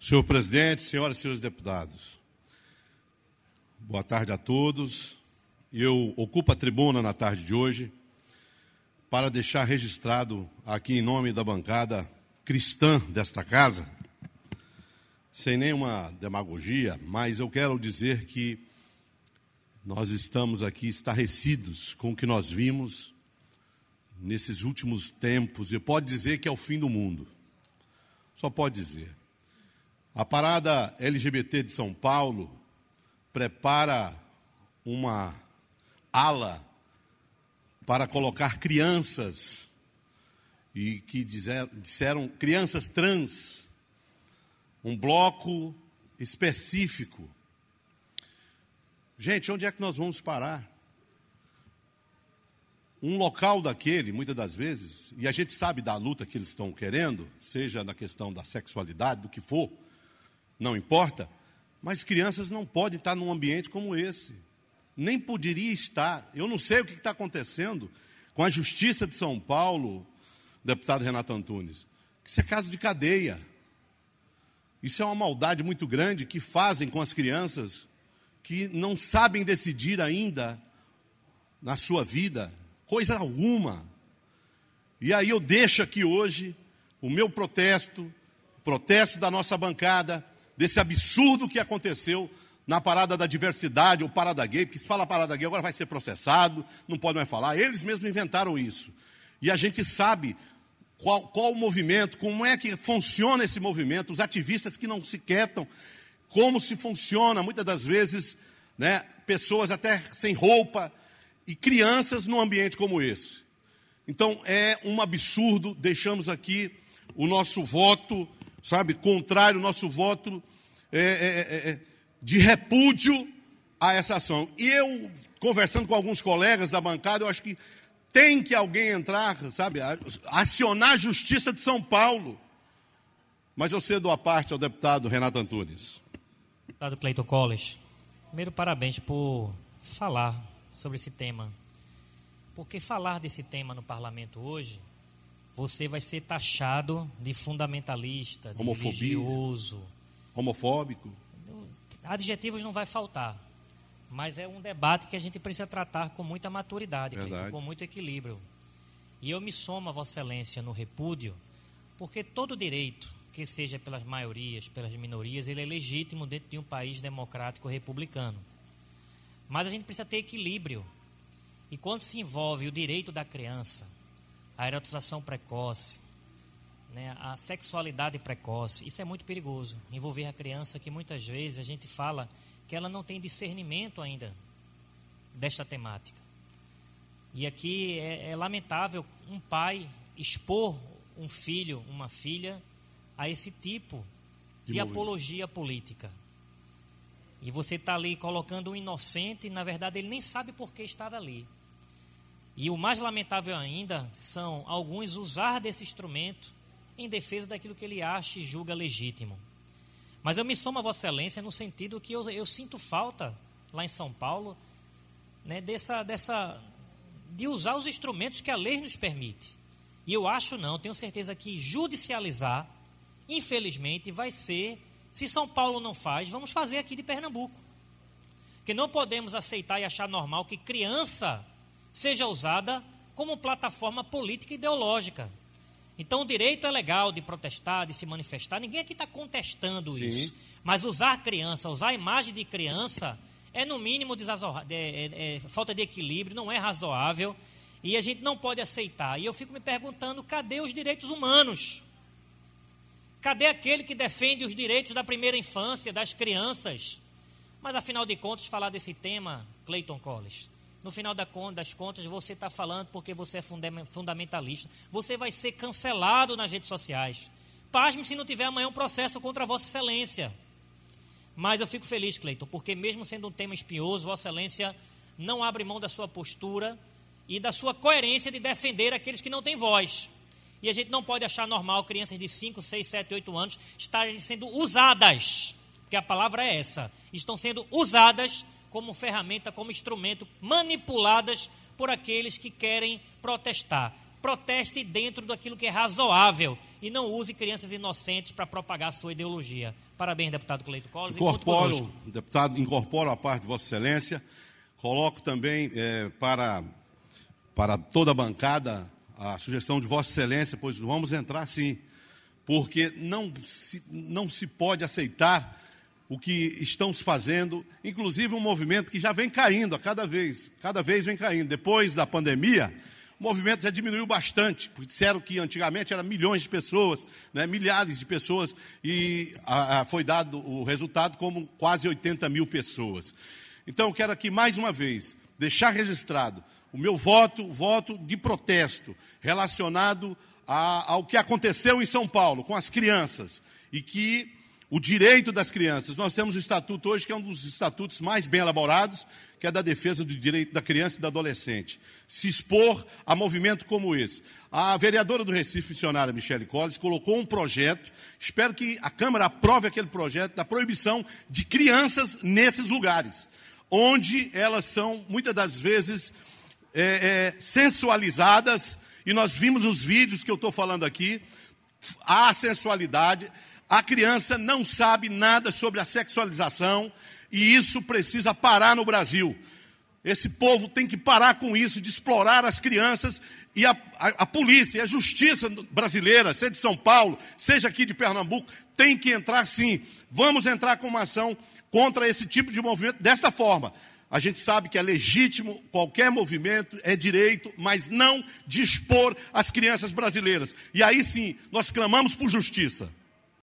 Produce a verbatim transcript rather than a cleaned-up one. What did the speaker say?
Senhor presidente, senhoras e senhores deputados, boa tarde a todos. Eu ocupo a tribuna na tarde de hoje para deixar registrado aqui em nome da bancada cristã desta casa, sem nenhuma demagogia, mas eu quero dizer que nós estamos aqui estarrecidos com o que nós vimos nesses últimos tempos, e pode dizer que é o fim do mundo. Só pode dizer. A parada L G B T de São Paulo prepara uma ala para colocar crianças, e que disseram, disseram crianças trans, um bloco específico. Gente, onde é que nós vamos parar? Um local daquele, muitas das vezes, e a gente sabe da luta que eles estão querendo, seja na questão da sexualidade, do que for, não importa, mas crianças não podem estar num ambiente como esse. Nem poderia estar. Eu não sei o que está acontecendo com a Justiça de São Paulo, deputado Renato Antunes. Isso é caso de cadeia. Isso é uma maldade muito grande que fazem com as crianças que não sabem decidir ainda na sua vida coisa alguma. E aí eu deixo aqui hoje o meu protesto, o protesto da nossa bancada, desse absurdo que aconteceu na parada da diversidade, ou parada gay, porque se fala parada gay agora vai ser processado, não pode mais falar. Eles mesmos inventaram isso. E a gente sabe qual, qual o movimento, como é que funciona esse movimento, os ativistas que não se quietam, como se funciona, muitas das vezes, né, pessoas até sem roupa, e crianças num ambiente como esse. Então, é um absurdo. Deixamos aqui o nosso voto, sabe, contrário, o nosso voto é, é, é, de repúdio a essa ação. E eu, conversando com alguns colegas da bancada, eu acho que tem que alguém entrar, sabe, acionar a Justiça de São Paulo. Mas eu cedo a parte ao deputado Renato Antunes. Deputado Cleiton Colles, primeiro parabéns por falar sobre esse tema. Porque falar desse tema no parlamento hoje, você vai ser taxado de fundamentalista, de homofobia, religioso. Homofóbico. Adjetivos não vai faltar. Mas é um debate que a gente precisa tratar com muita maturidade, Cleiton, com muito equilíbrio. E eu me somo a Vossa Excelência no repúdio, porque todo direito, que seja pelas maiorias, pelas minorias, ele é legítimo dentro de um país democrático republicano. Mas a gente precisa ter equilíbrio. E quando se envolve o direito da criança, a erotização precoce, né, a sexualidade precoce, isso é muito perigoso. Envolver a criança, que muitas vezes a gente fala que ela não tem discernimento ainda desta temática. E aqui é, é lamentável um pai expor um filho, uma filha, a esse tipo de, de apologia política. E você está ali colocando um inocente, e na verdade ele nem sabe por que estar ali. E o mais lamentável ainda são alguns usar desse instrumento em defesa daquilo que ele acha e julga legítimo. Mas eu me somo a Vossa Excelência no sentido que eu, eu sinto falta, lá em São Paulo, né, dessa, dessa, de usar os instrumentos que a lei nos permite. E eu acho não, tenho certeza que judicializar, infelizmente, vai ser, se São Paulo não faz, vamos fazer aqui de Pernambuco. Porque não podemos aceitar e achar normal que criança seja usada como plataforma política e ideológica. Então, o direito é legal de protestar, de se manifestar. Ninguém aqui está contestando Sim. isso. Mas usar criança, usar a imagem de criança, é no mínimo desazor... é, é, é, falta de equilíbrio, não é razoável. E a gente não pode aceitar. E eu fico me perguntando, cadê os direitos humanos? Cadê aquele que defende os direitos da primeira infância, das crianças? Mas, afinal de contas, falar desse tema, Cleiton Colles, no final das contas, você está falando porque você é fundamentalista. Você vai ser cancelado nas redes sociais. Pasme se não tiver amanhã um processo contra a Vossa Excelência. Mas eu fico feliz, Cleiton, porque mesmo sendo um tema espinhoso, Vossa Excelência não abre mão da sua postura e da sua coerência de defender aqueles que não têm voz. E a gente não pode achar normal crianças de cinco, seis, sete, oito anos estarem sendo usadas, porque a palavra é essa, estão sendo usadas como ferramenta, como instrumento, manipuladas por aqueles que querem protestar. proteste dentro daquilo que é razoável e não use crianças inocentes para propagar sua ideologia. Parabéns, deputado Cleito Colles. Incorporo, deputado, incorporo a parte de Vossa Excelência, coloco também é, para, para toda a bancada a sugestão de Vossa Excelência, pois vamos entrar sim, porque não se, não se pode aceitar o que estão se fazendo, inclusive um movimento que já vem caindo a cada vez, cada vez vem caindo. Depois da pandemia, o movimento já diminuiu bastante, porque disseram que antigamente eram milhões de pessoas, né, milhares de pessoas, e a, a, foi dado o resultado como quase oitenta mil pessoas. Então, eu quero aqui, mais uma vez, deixar registrado o meu voto, voto de protesto, relacionado a, ao que aconteceu em São Paulo, com as crianças, e que o direito das crianças, nós temos o estatuto hoje, que é um dos estatutos mais bem elaborados, que é da defesa do direito da criança e do adolescente. Se expor a movimento como esse. A vereadora do Recife, missionária Michele Colles, colocou um projeto, espero que a Câmara aprove aquele projeto da proibição de crianças nesses lugares, onde elas são, muitas das vezes, é, é, sensualizadas, e nós vimos os vídeos que eu estou falando aqui, há sensualidade. A criança não sabe nada sobre a sexualização e isso precisa parar no Brasil. Esse povo tem que parar com isso, de explorar as crianças, e a, a, a polícia, a justiça brasileira, seja de São Paulo, seja aqui de Pernambuco, tem que entrar sim. Vamos entrar com uma ação contra esse tipo de movimento desta forma. A gente sabe que é legítimo, qualquer movimento é direito, mas não de expor as crianças brasileiras. E aí sim, nós clamamos por justiça.